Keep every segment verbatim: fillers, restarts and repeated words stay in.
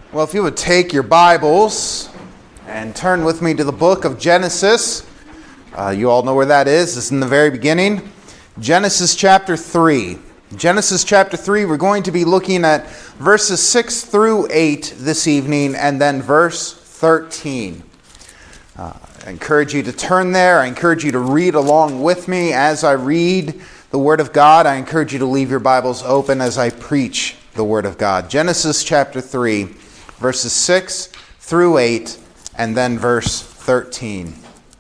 Well, if you would take your Bibles and turn with me to the book of Genesis. Uh, you all know where that is. It's in the very beginning. Genesis chapter three. Genesis chapter three, we're going to be looking at verses six through eight this evening, and then verse thirteen. Uh, I encourage you to turn there. I encourage you to read along with me as I read the Word of God. I encourage you to leave your Bibles open as I preach the Word of God. Genesis chapter three, verses six through eight, and then verse thirteen.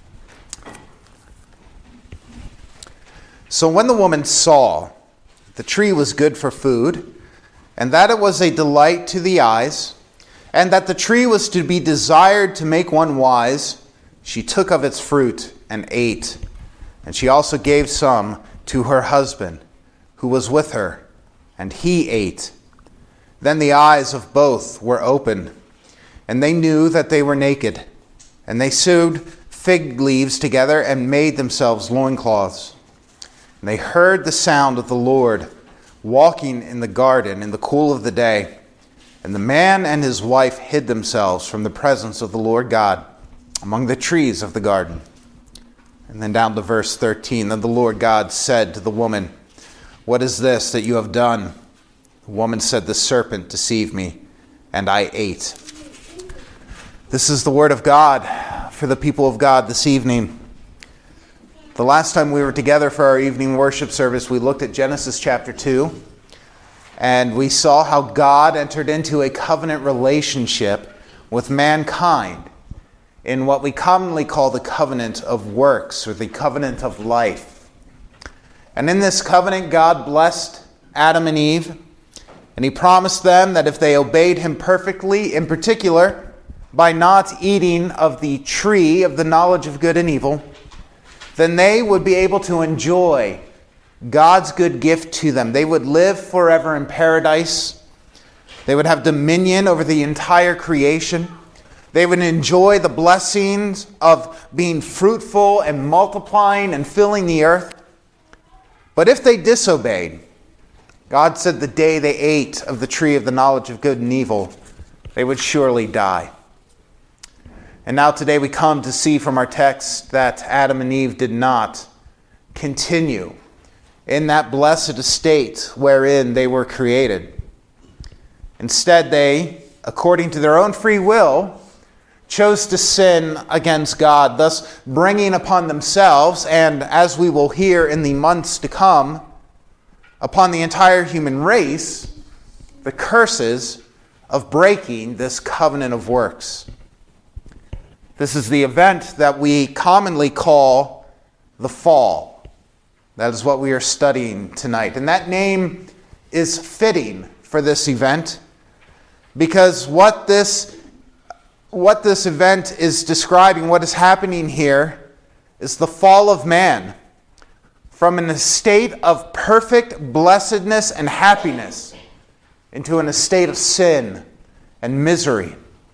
So when the woman saw the tree was good for food, and that it was a delight to the eyes, and that the tree was to be desired to make one wise, she took of its fruit and ate. And she also gave some to her husband, who was with her, and he ate. Then the eyes of both were opened, and they knew that they were naked. And they sewed fig leaves together and made themselves loincloths. And they heard the sound of the Lord walking in the garden in the cool of the day. And the man and his wife hid themselves from the presence of the Lord God among the trees of the garden. And then down to verse thirteen. Then the Lord God said to the woman, "What is this that you have done?" The woman said, "The serpent deceived me, and I ate." This is the word of God for the people of God this evening. The last time we were together for our evening worship service, we looked at Genesis chapter two, and we saw how God entered into a covenant relationship with mankind in what we commonly call the covenant of works, or the covenant of life. And in this covenant, God blessed Adam and Eve, and he promised them that if they obeyed him perfectly, in particular, by not eating of the tree of the knowledge of good and evil, then they would be able to enjoy God's good gift to them. They would live forever in paradise. They would have dominion over the entire creation. They would enjoy the blessings of being fruitful and multiplying and filling the earth. But if they disobeyed, God said the day they ate of the tree of the knowledge of good and evil, they would surely die. And now today we come to see from our text that Adam and Eve did not continue in that blessed estate wherein they were created. Instead, they, according to their own free will, chose to sin against God, thus bringing upon themselves, and as we will hear in the months to come, upon the entire human race, the curses of breaking this covenant of works. This is the event that we commonly call the fall. That is what we are studying tonight. And that name is fitting for this event, because what this, what this event is describing, what is happening here, is the fall of man from an estate of perfect blessedness and happiness into an estate of sin and misery.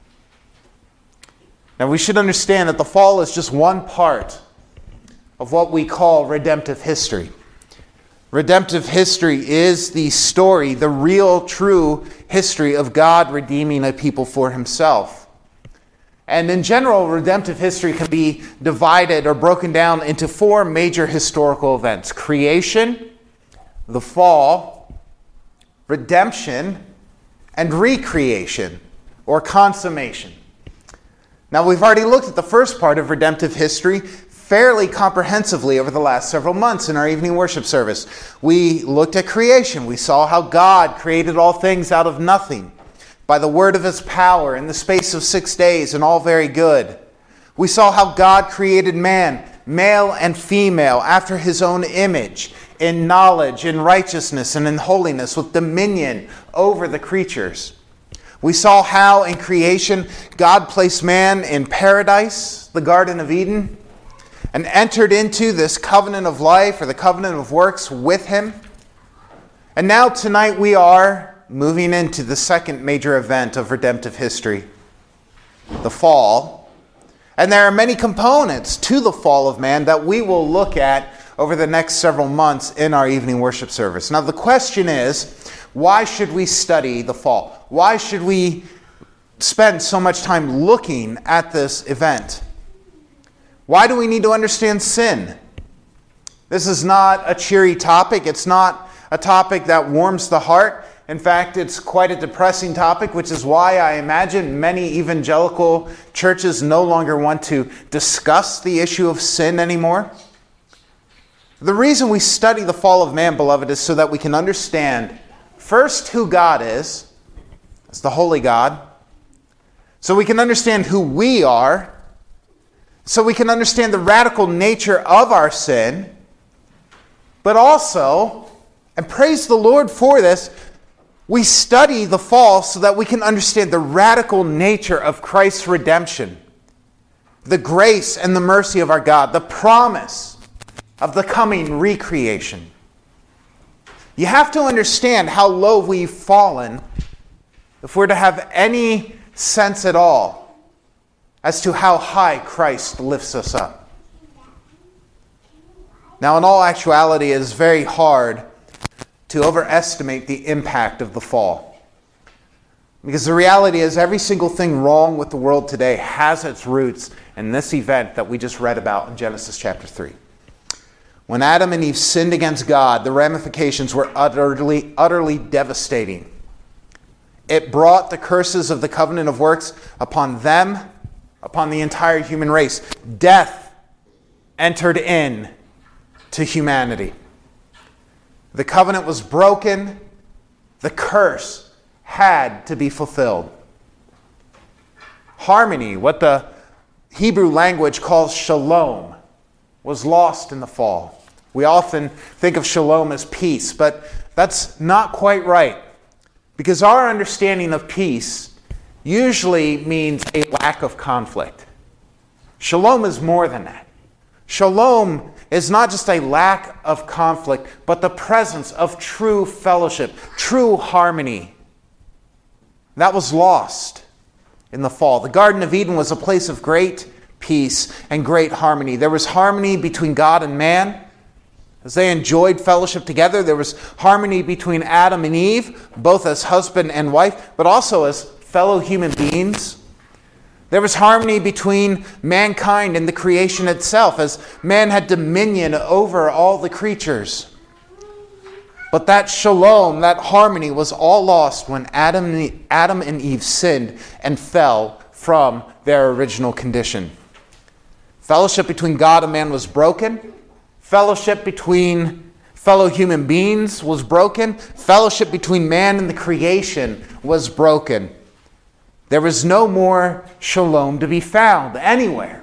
Now we should understand that the fall is just one part of what we call redemptive history. Redemptive history is the story, the real, true history of God redeeming a people for himself. And in general, redemptive history can be divided or broken down into four major historical events: creation, the fall, redemption, and recreation, or consummation. Now, we've already looked at the first part of redemptive history fairly comprehensively over the last several months in our evening worship service. We looked at creation. We saw how God created all things out of nothing by the word of his power in the space of six days, and all very good. We saw how God created man, male and female, after his own image, in knowledge, in righteousness, and in holiness, with dominion over the creatures. We saw how in creation God placed man in paradise, the Garden of Eden, and entered into this covenant of life, or the covenant of works, with him. And now tonight we are moving into the second major event of redemptive history, the fall. And there are many components to the fall of man that we will look at over the next several months in our evening worship service. Now the question is, why should we study the fall? Why should we spend so much time looking at this event? Why do we need to understand sin? This is not a cheery topic. It's not a topic that warms the heart. In fact, it's quite a depressing topic, which is why I imagine many evangelical churches no longer want to discuss the issue of sin anymore. The reason we study the fall of man, beloved, is so that we can understand first who God is, as the holy God, so we can understand who we are, so we can understand the radical nature of our sin, but also, and praise the Lord for this, we study the fall so that we can understand the radical nature of Christ's redemption, the grace and the mercy of our God, the promise of the coming recreation. You have to understand how low we've fallen if we're to have any sense at all as to how high Christ lifts us up. Now, in all actuality, it is very hard to overestimate the impact of the fall. Because the reality is every single thing wrong with the world today has its roots in this event that we just read about in Genesis chapter three. When Adam and Eve sinned against God, the ramifications were utterly, utterly devastating. It brought the curses of the covenant of works upon them, upon the entire human race. Death entered in to humanity. The covenant was broken. The curse had to be fulfilled. Harmony, what the Hebrew language calls shalom, was lost in the fall. We often think of shalom as peace, but that's not quite right. Because our understanding of peace usually means a lack of conflict. Shalom is more than that. Shalom is not just a lack of conflict, but the presence of true fellowship, true harmony. That was lost in the fall. The Garden of Eden was a place of great peace and great harmony. There was harmony between God and man as they enjoyed fellowship together. There was harmony between Adam and Eve, both as husband and wife, but also as fellow human beings. There was harmony between mankind and the creation itself, as man had dominion over all the creatures. But that shalom, that harmony, was all lost when Adam, Adam and Eve sinned and fell from their original condition. Fellowship between God and man was broken. Fellowship between fellow human beings was broken. Fellowship between man and the creation was broken. There was no more shalom to be found anywhere.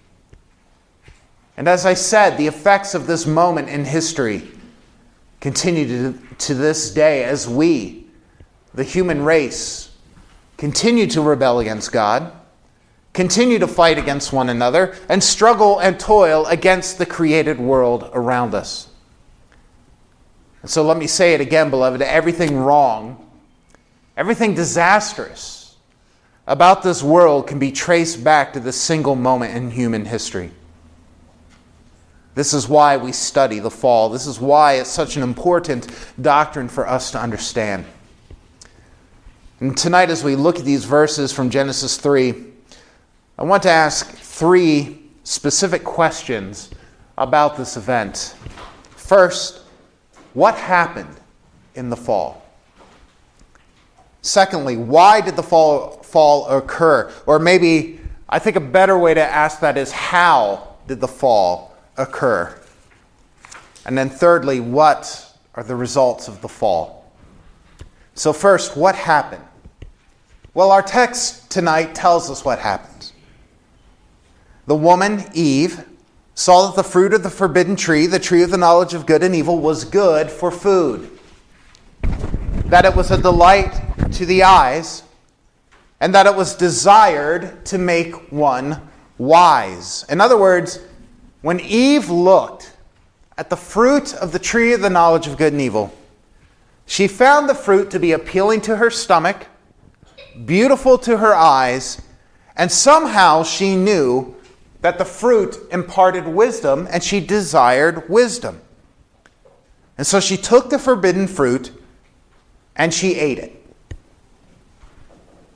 And as I said, the effects of this moment in history continue to, to this day as we, the human race, continue to rebel against God, continue to fight against one another, and struggle and toil against the created world around us. And so let me say it again, beloved, everything wrong, everything disastrous about this world can be traced back to this single moment in human history. This is why we study the fall. This is why it's such an important doctrine for us to understand. And tonight, as we look at these verses from Genesis three, I want to ask three specific questions about this event. First, what happened in the fall? Secondly, why did the fall, fall occur? Or maybe, I think a better way to ask that is, how did the fall occur? And then thirdly, what are the results of the fall? So first, what happened? Well, our text tonight tells us what happened. The woman, Eve, saw that the fruit of the forbidden tree, the tree of the knowledge of good and evil, was good for food, that it was a delight to the eyes, and that it was desired to make one wise. In other words, when Eve looked at the fruit of the tree of the knowledge of good and evil, she found the fruit to be appealing to her stomach, beautiful to her eyes, and somehow she knew that the fruit imparted wisdom, and she desired wisdom. And so she took the forbidden fruit and she ate it.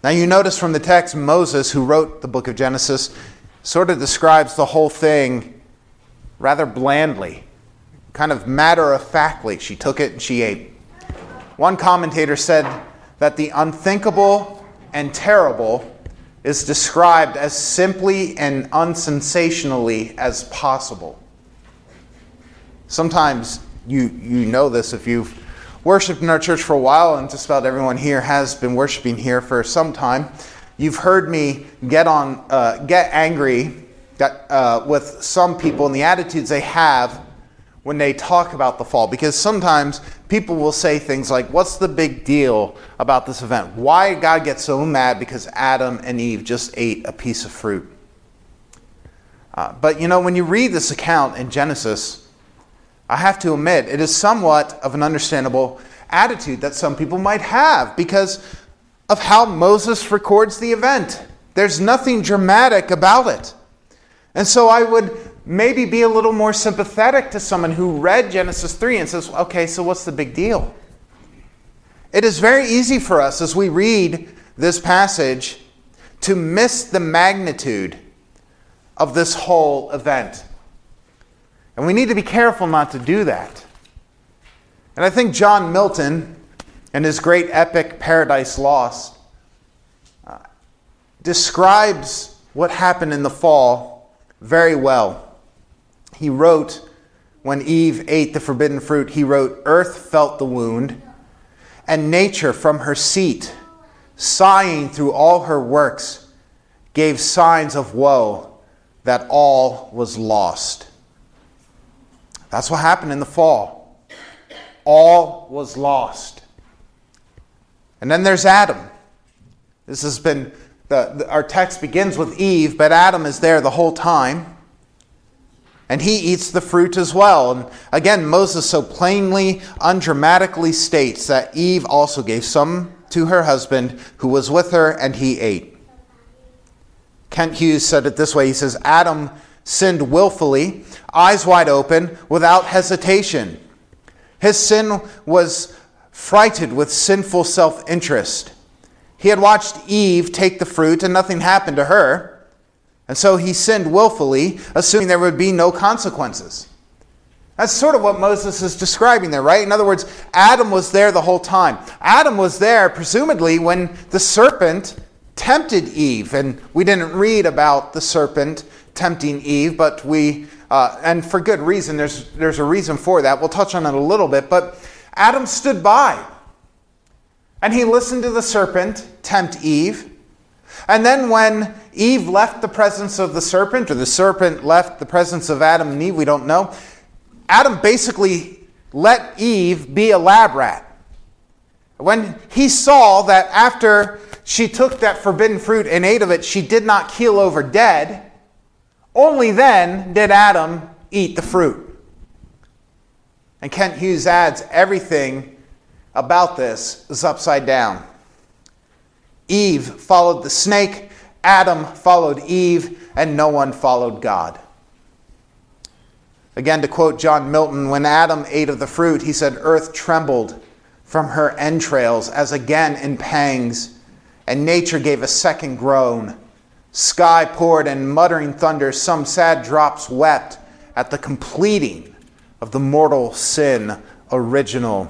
Now you notice from the text, Moses, who wrote the book of Genesis, sort of describes the whole thing rather blandly, kind of matter-of-factly. She took it and she ate. One commentator said that the unthinkable and terrible is described as simply and unsensationally as possible. Sometimes you you know this if you've worshipped in our church for a while, and just about everyone here has been worshiping here for some time. You've heard me get on, uh, get angry that, uh, with some people and the attitudes they have when they talk about the fall. Because sometimes people will say things like, what's the big deal about this event? Why did God get so mad because Adam and Eve just ate a piece of fruit? Uh, but you know, when you read this account in Genesis, I have to admit, it is somewhat of an understandable attitude that some people might have because of how Moses records the event. There's nothing dramatic about it. And so I would maybe be a little more sympathetic to someone who read Genesis three and says, okay, so what's the big deal? It is very easy for us as we read this passage to miss the magnitude of this whole event. And we need to be careful not to do that. And I think John Milton, in his great epic Paradise Lost, uh, describes what happened in the fall very well. He wrote, when Eve ate the forbidden fruit, he wrote, "Earth felt the wound, and nature from her seat, sighing through all her works, gave signs of woe that all was lost." That's what happened in the fall. All was lost. And then there's Adam. This has been, the, the, our text begins with Eve, but Adam is there the whole time. And he eats the fruit as well. And again, Moses so plainly, undramatically states that Eve also gave some to her husband who was with her, and he ate. Kent Hughes said it this way. He says, Adam sinned willfully, eyes wide open, without hesitation. His sin was freighted with sinful self-interest. He had watched Eve take the fruit and nothing happened to her. And so he sinned willfully, assuming there would be no consequences. That's sort of what Moses is describing there, right? In other words, Adam was there the whole time. Adam was there, presumably, when the serpent tempted Eve. And we didn't read about the serpent tempting Eve, but we, uh, and for good reason, there's, there's a reason for that. We'll touch on it a little bit. But Adam stood by, and he listened to the serpent tempt Eve. And then when Eve left the presence of the serpent, or the serpent left the presence of Adam and Eve, we don't know, Adam basically let Eve be a lab rat. When he saw that after she took that forbidden fruit and ate of it, she did not keel over dead, only then did Adam eat the fruit. And Kent Hughes adds, everything about this is upside down. Eve followed the snake, Adam followed Eve, and no one followed God. Again, to quote John Milton, when Adam ate of the fruit, he said, earth trembled from her entrails as again in pangs, and nature gave a second groan. Sky poured and muttering thunder, some sad drops wept at the completing of the mortal sin original.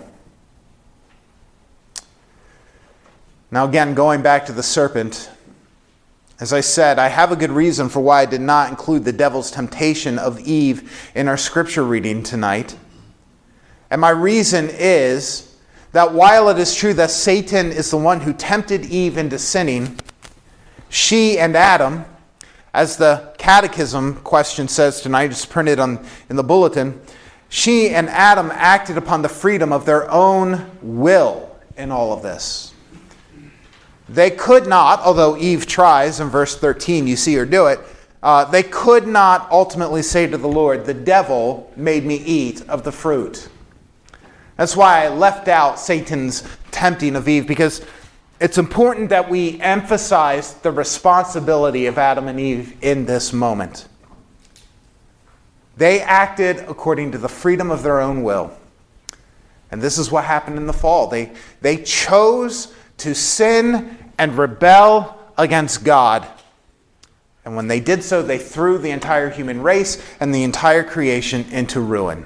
Now again, going back to the serpent, as I said, I have a good reason for why I did not include the devil's temptation of Eve in our scripture reading tonight. And my reason is that while it is true that Satan is the one who tempted Eve into sinning, she and Adam, as the catechism question says tonight, it's printed on in the bulletin, she and Adam acted upon the freedom of their own will in all of this. They could not, although Eve tries in verse thirteen, you see her do it, uh, they could not ultimately say to the Lord, the devil made me eat of the fruit. That's why I left out Satan's tempting of Eve, because it's important that we emphasize the responsibility of Adam and Eve in this moment. They acted according to the freedom of their own will. And this is what happened in the fall. They, they chose to sin and rebel against God. And when they did so, they threw the entire human race and the entire creation into ruin.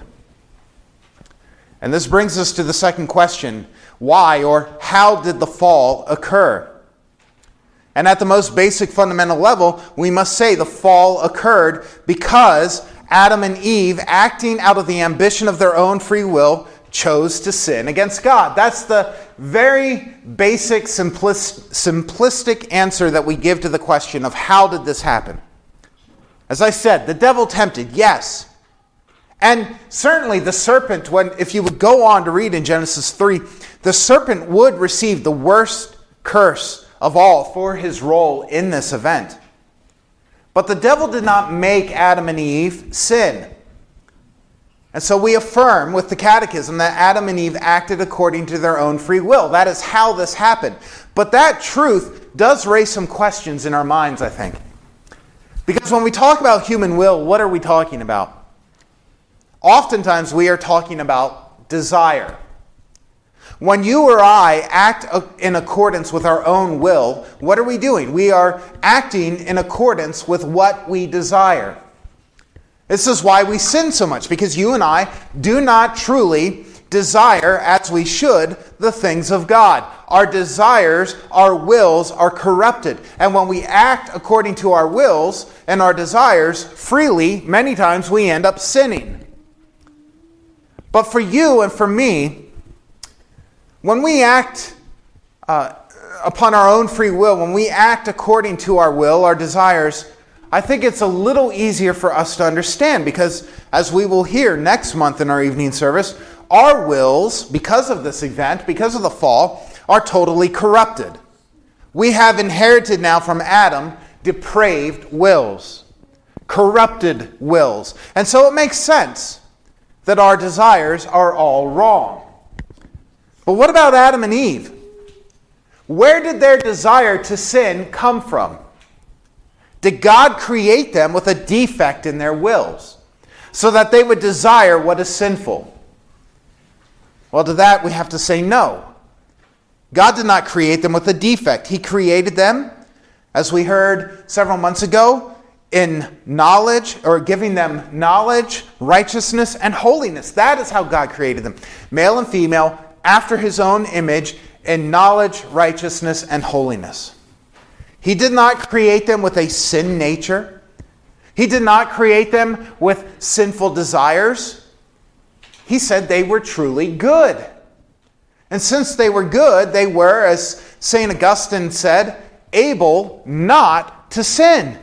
And this brings us to the second question: why or how did the fall occur? And at the most basic fundamental level, we must say the fall occurred because Adam and Eve, acting out of the ambition of their own free will, chose to sin against God. That's the very basic, simplis- simplistic answer that we give to the question of how did this happen. As I said, the devil tempted, yes. And certainly the serpent, when if you would go on to read in Genesis three, the serpent would receive the worst curse of all for his role in this event. But the devil did not make Adam and Eve sin. And so we affirm with the Catechism that Adam and Eve acted according to their own free will. That is how this happened. But that truth does raise some questions in our minds, I think. Because when we talk about human will, what are we talking about? Oftentimes we are talking about desire. When you or I act in accordance with our own will, what are we doing? We are acting in accordance with what we desire. This is why we sin so much, because you and I do not truly desire, as we should, the things of God. Our desires, our wills are corrupted. And when we act according to our wills and our desires freely, many times we end up sinning. But for you and for me, when we act uh, upon our own free will, when we act according to our will, our desires, I think it's a little easier for us to understand because, as we will hear next month in our evening service, our wills, because of this event, because of the fall, are totally corrupted. We have inherited now from Adam depraved wills, corrupted wills. And so it makes sense that our desires are all wrong. But what about Adam and Eve? Where did their desire to sin come from? Did God create them with a defect in their wills so that they would desire what is sinful? Well, to that we have to say no. God did not create them with a defect. He created them, as we heard several months ago, in knowledge, or giving them knowledge, righteousness, and holiness. That is how God created them. Male and female, after his own image, in knowledge, righteousness, and holiness. He did not create them with a sin nature. He did not create them with sinful desires. He said they were truly good. And since they were good, they were, as Saint Augustine said, able not to sin.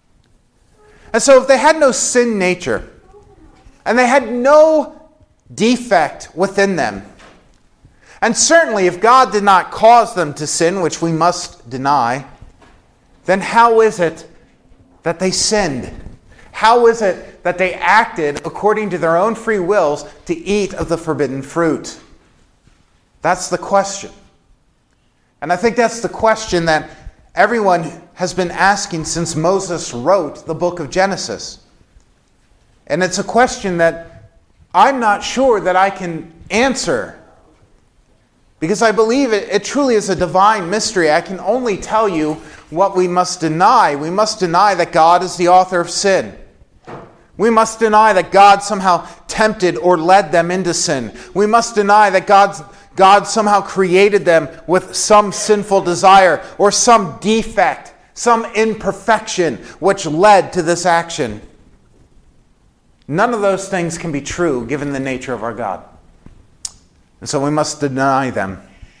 And so if they had no sin nature, and they had no defect within them, and certainly if God did not cause them to sin, which we must deny, then how is it that they sinned? How is it that they acted according to their own free wills to eat of the forbidden fruit? That's the question. And I think that's the question that everyone has been asking since Moses wrote the book of Genesis. And it's a question that I'm not sure that I can answer, because I believe it, it truly is a divine mystery. I can only tell you what we must deny. We must deny that God is the author of sin. We must deny that God somehow tempted or led them into sin. We must deny that God's, God somehow created them with some sinful desire or some defect, some imperfection which led to this action. None of those things can be true given the nature of our God. And so we must deny them.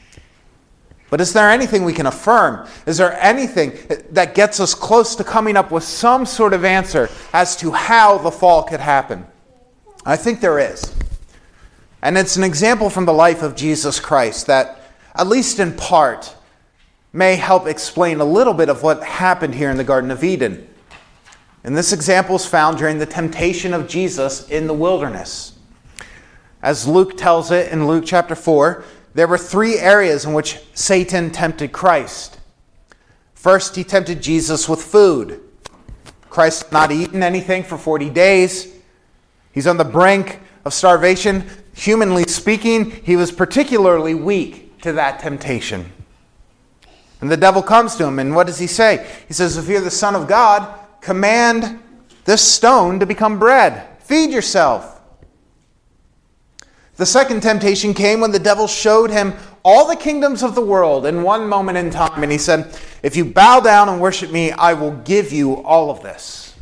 But is there anything we can affirm? Is there anything that gets us close to coming up with some sort of answer as to how the fall could happen? I think there is. And it's an example from the life of Jesus Christ that, at least in part, may help explain a little bit of what happened here in the Garden of Eden. And this example is found during the temptation of Jesus in the wilderness. As Luke tells it in Luke chapter four, there were three areas in which Satan tempted Christ. First, he tempted Jesus with food. Christ had not eaten anything for forty days. He's on the brink of starvation. Humanly speaking, he was particularly weak to that temptation. And the devil comes to him, and what does he say? He says, if you're the Son of God, command this stone to become bread. Feed yourself. The second temptation came when the devil showed him all the kingdoms of the world in one moment in time. And he said, if you bow down and worship me, I will give you all of this.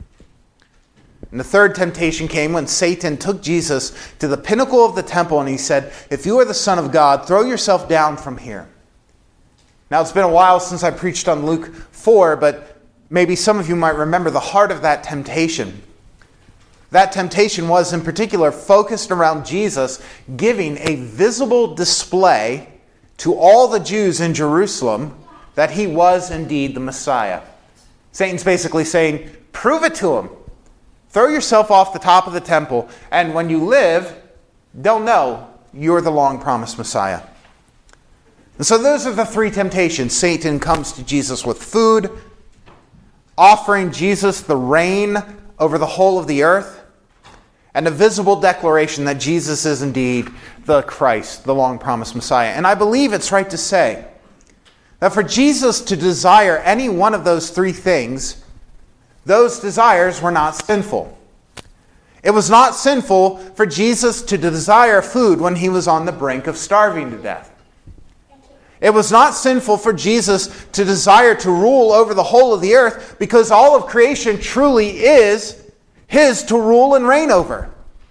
And the third temptation came when Satan took Jesus to the pinnacle of the temple and he said, if you are the Son of God, throw yourself down from here. Now, it's been a while since I preached on Luke four, but maybe some of you might remember the heart of that temptation. That temptation was, in particular, focused around Jesus giving a visible display to all the Jews in Jerusalem that he was indeed the Messiah. Satan's basically saying, prove it to him. Throw yourself off the top of the temple, and when you live, they'll know you're the long-promised Messiah. And so those are the three temptations. Satan comes to Jesus with food, offering Jesus the reign over the whole of the earth, and a visible declaration that Jesus is indeed the Christ, the long-promised Messiah. And I believe it's right to say that for Jesus to desire any one of those three things, those desires were not sinful. It was not sinful for Jesus to desire food when he was on the brink of starving to death. It was not sinful for Jesus to desire to rule over the whole of the earth because all of creation truly is his to rule and reign over.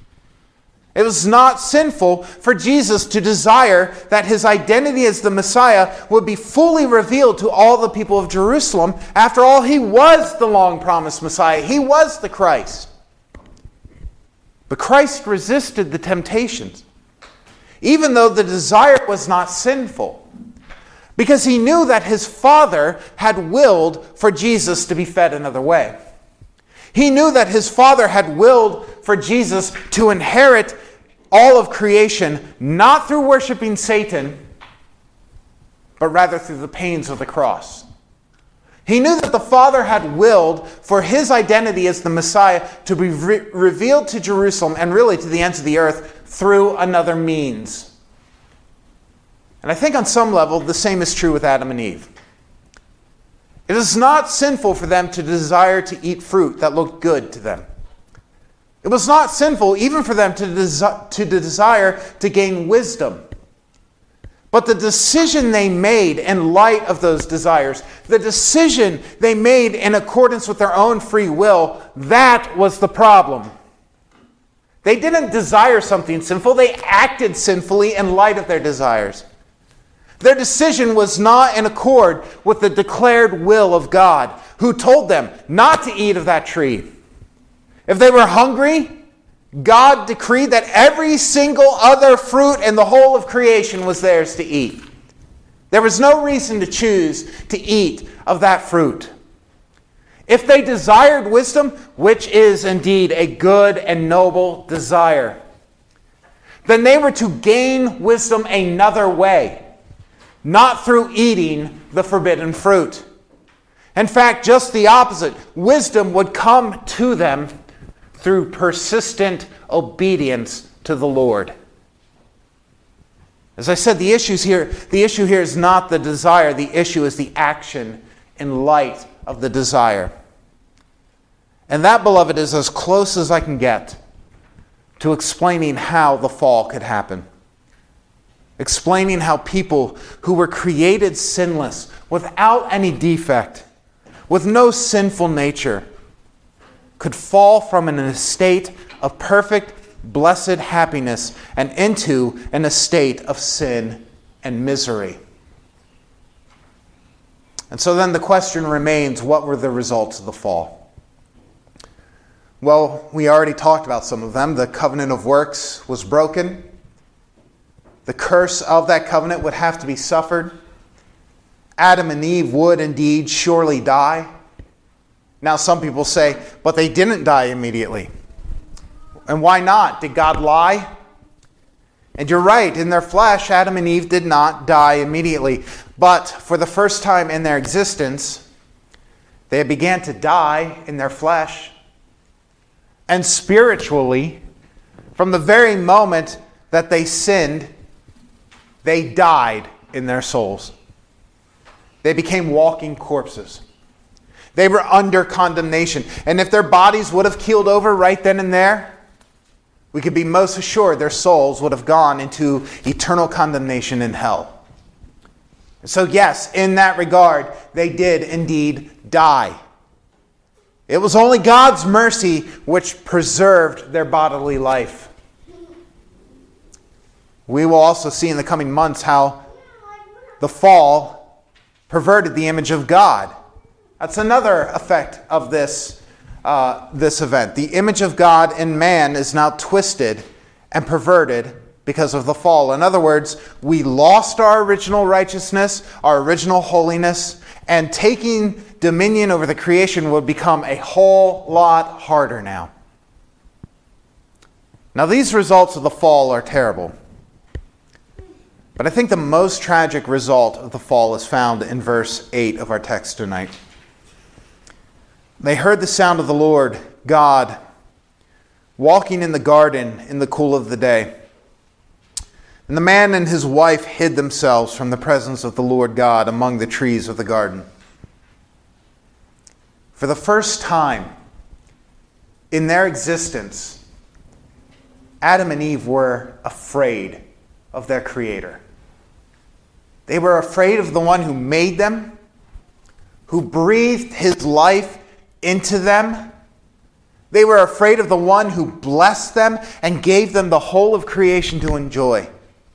It was not sinful for Jesus to desire that his identity as the Messiah would be fully revealed to all the people of Jerusalem. After all, he was the long-promised Messiah. He was the Christ. But Christ resisted the temptations, even though the desire was not sinful, because he knew that his Father had willed for Jesus to be fed another way. He knew that his Father had willed for Jesus to inherit all of creation, not through worshiping Satan, but rather through the pains of the cross. He knew that the Father had willed for his identity as the Messiah to be re- revealed to Jerusalem and really to the ends of the earth through another means. And I think on some level, the same is true with Adam and Eve. It is not sinful for them to desire to eat fruit that looked good to them. It was not sinful even for them to, desi- to desire to gain wisdom. But the decision they made in light of those desires, the decision they made in accordance with their own free will, that was the problem. They didn't desire something sinful, they acted sinfully in light of their desires. Their decision was not in accord with the declared will of God, who told them not to eat of that tree. If they were hungry, God decreed that every single other fruit in the whole of creation was theirs to eat. There was no reason to choose to eat of that fruit. If they desired wisdom, which is indeed a good and noble desire, then they were to gain wisdom another way. Not through eating the forbidden fruit. In fact, just the opposite. Wisdom would come to them through persistent obedience to the Lord. As I said, the issues here, the issue here is not the desire. The issue is the action in light of the desire. And that, beloved, is as close as I can get to explaining how the fall could happen. Explaining how people who were created sinless, without any defect, with no sinful nature, could fall from an estate of perfect, blessed happiness and into an estate of sin and misery. And so then the question remains, what were the results of the fall? Well, we already talked about some of them. The covenant of works was broken. The curse of that covenant would have to be suffered. Adam and Eve would indeed surely die. Now some people say, but they didn't die immediately. And why not? Did God lie? And you're right, in their flesh, Adam and Eve did not die immediately. But for the first time in their existence, they began to die in their flesh. And spiritually, from the very moment that they sinned, they died in their souls. They became walking corpses. They were under condemnation. And if their bodies would have keeled over right then and there, we could be most assured their souls would have gone into eternal condemnation in hell. So yes, in that regard, they did indeed die. It was only God's mercy which preserved their bodily life. We will also see in the coming months how the fall perverted the image of God. That's another effect of this, uh, this event. The image of God in man is now twisted and perverted because of the fall. In other words, we lost our original righteousness, our original holiness, and taking dominion over the creation would become a whole lot harder now. Now, these results of the fall are terrible. But I think the most tragic result of the fall is found in verse eight of our text tonight. They heard the sound of the Lord God walking in the garden in the cool of the day. And the man and his wife hid themselves from the presence of the Lord God among the trees of the garden. For the first time in their existence, Adam and Eve were afraid of their Creator. They were afraid of the one who made them, who breathed his life into them. They were afraid of the one who blessed them and gave them the whole of creation to enjoy.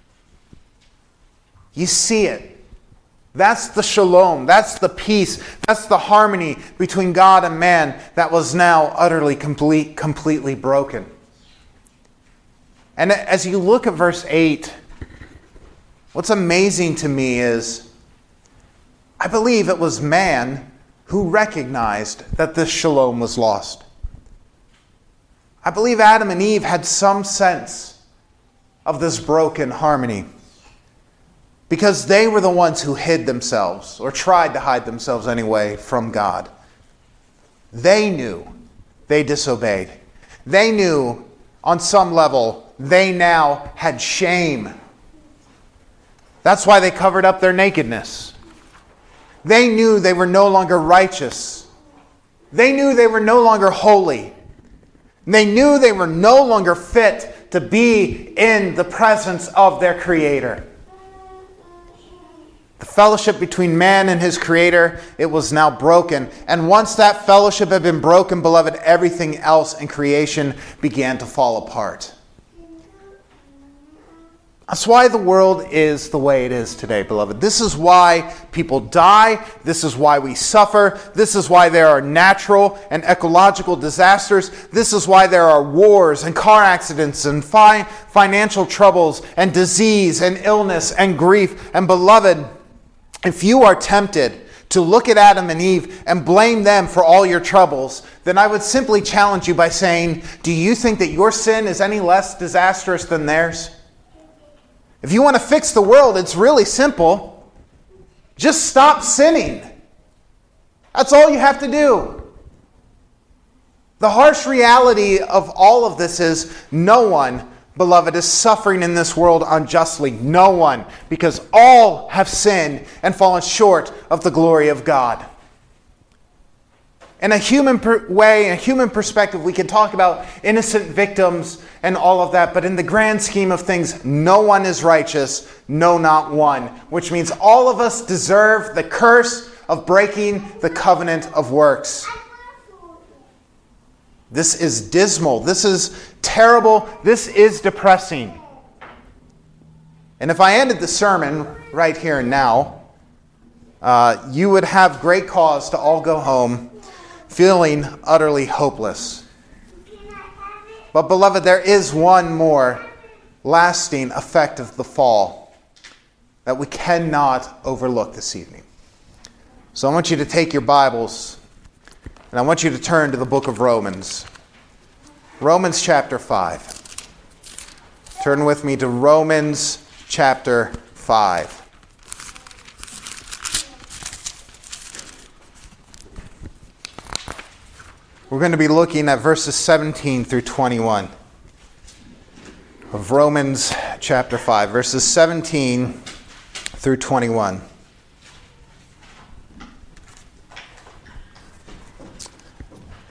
You see it. That's the shalom. That's the peace. That's the harmony between God and man that was now utterly, complete, completely broken. And as you look at verse eight, what's amazing to me is I believe it was man who recognized that this shalom was lost. I believe Adam and Eve had some sense of this broken harmony because they were the ones who hid themselves, or tried to hide themselves anyway, from God. They knew they disobeyed. They knew on some level they now had shame. That's why they covered up their nakedness. They knew they were no longer righteous. They knew they were no longer holy. They knew they were no longer fit to be in the presence of their Creator. The fellowship between man and his Creator, it was now broken. And once that fellowship had been broken, beloved, everything else in creation began to fall apart. That's why the world is the way it is today, beloved. This is why people die. This is why we suffer. This is why there are natural and ecological disasters. This is why there are wars and car accidents and fi- financial troubles and disease and illness and grief. And beloved, if you are tempted to look at Adam and Eve and blame them for all your troubles, then I would simply challenge you by saying, do you think that your sin is any less disastrous than theirs? If you want to fix the world, it's really simple. Just stop sinning. That's all you have to do. The harsh reality of all of this is no one, beloved, is suffering in this world unjustly. No one. Because all have sinned and fallen short of the glory of God. In a human per- way, in a human perspective, we can talk about innocent victims and all of that, but in the grand scheme of things, no one is righteous, no, not one, which means all of us deserve the curse of breaking the covenant of works. This is dismal. This is terrible. This is depressing. And if I ended the sermon right here and now, uh, you would have great cause to all go home feeling utterly hopeless. But beloved, there is one more lasting effect of the fall that we cannot overlook this evening. So I want you to take your Bibles and I want you to turn to the book of Romans. Romans chapter five. Turn with me to Romans chapter five. We're going to be looking at verses seventeen through twenty-one of Romans chapter five, verses seventeen through twenty-one.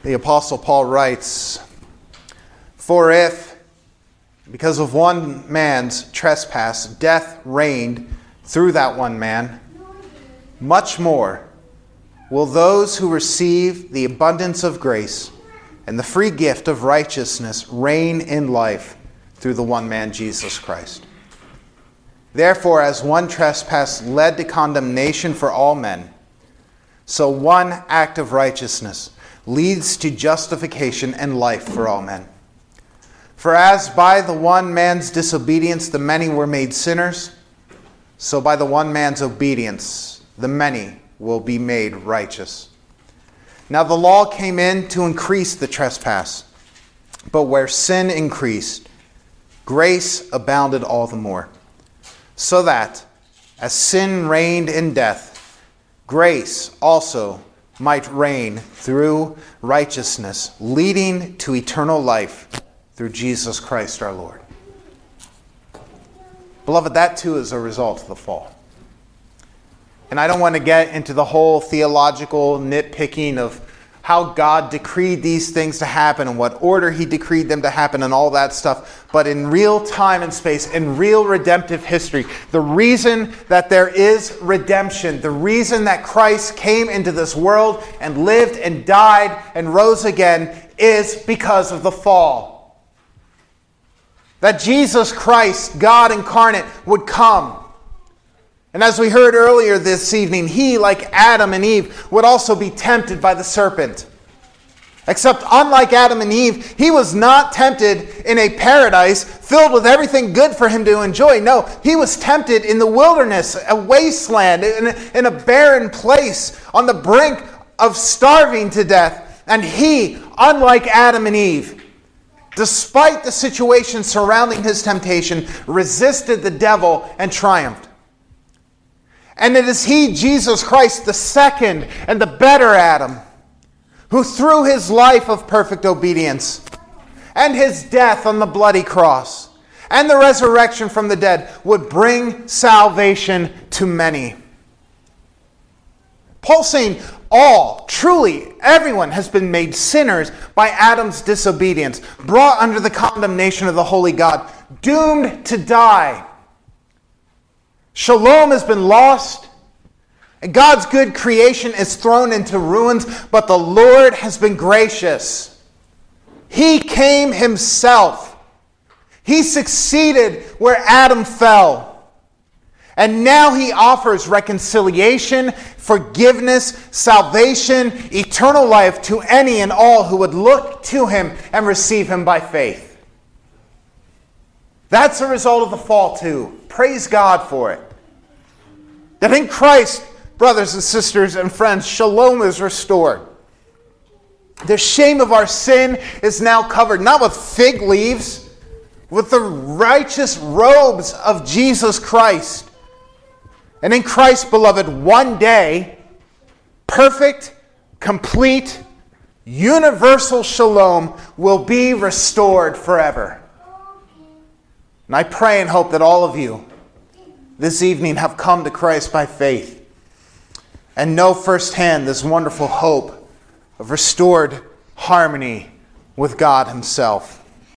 The Apostle Paul writes, "For if, because of one man's trespass, death reigned through that one man, much more will those who receive the abundance of grace and the free gift of righteousness reign in life through the one man, Jesus Christ. Therefore, as one trespass led to condemnation for all men, so one act of righteousness leads to justification and life for all men. For as by the one man's disobedience the many were made sinners, so by the one man's obedience the many will be made righteous. Now the law came in to increase the trespass, but where sin increased, grace abounded all the more. So that, as sin reigned in death, grace also might reign through righteousness, leading to eternal life through Jesus Christ our Lord." Beloved, that too is a result of the fall. And I don't want to get into the whole theological nitpicking of how God decreed these things to happen and what order he decreed them to happen and all that stuff. But in real time and space, in real redemptive history, the reason that there is redemption, the reason that Christ came into this world and lived and died and rose again is because of the fall. That Jesus Christ, God incarnate, would come. And as we heard earlier this evening, he, like Adam and Eve, would also be tempted by the serpent. Except unlike Adam and Eve, he was not tempted in a paradise filled with everything good for him to enjoy. No, he was tempted in the wilderness, a wasteland, in a, in a barren place, on the brink of starving to death. And he, unlike Adam and Eve, despite the situation surrounding his temptation, resisted the devil and triumphed. And it is he, Jesus Christ, the second and the better Adam, who through his life of perfect obedience and his death on the bloody cross and the resurrection from the dead would bring salvation to many. Paul's saying all, truly everyone has been made sinners by Adam's disobedience, brought under the condemnation of the holy God, doomed to die. Shalom has been lost, and God's good creation is thrown into ruins, but the Lord has been gracious. He came himself. He succeeded where Adam fell. And now he offers reconciliation, forgiveness, salvation, eternal life to any and all who would look to him and receive him by faith. That's a result of the fall too. Praise God for it. That in Christ, brothers and sisters and friends, shalom is restored. The shame of our sin is now covered, not with fig leaves, with the righteous robes of Jesus Christ. And in Christ, beloved, one day, perfect, complete, universal shalom will be restored forever. And I pray and hope that all of you this evening have come to Christ by faith and know firsthand this wonderful hope of restored harmony with God himself.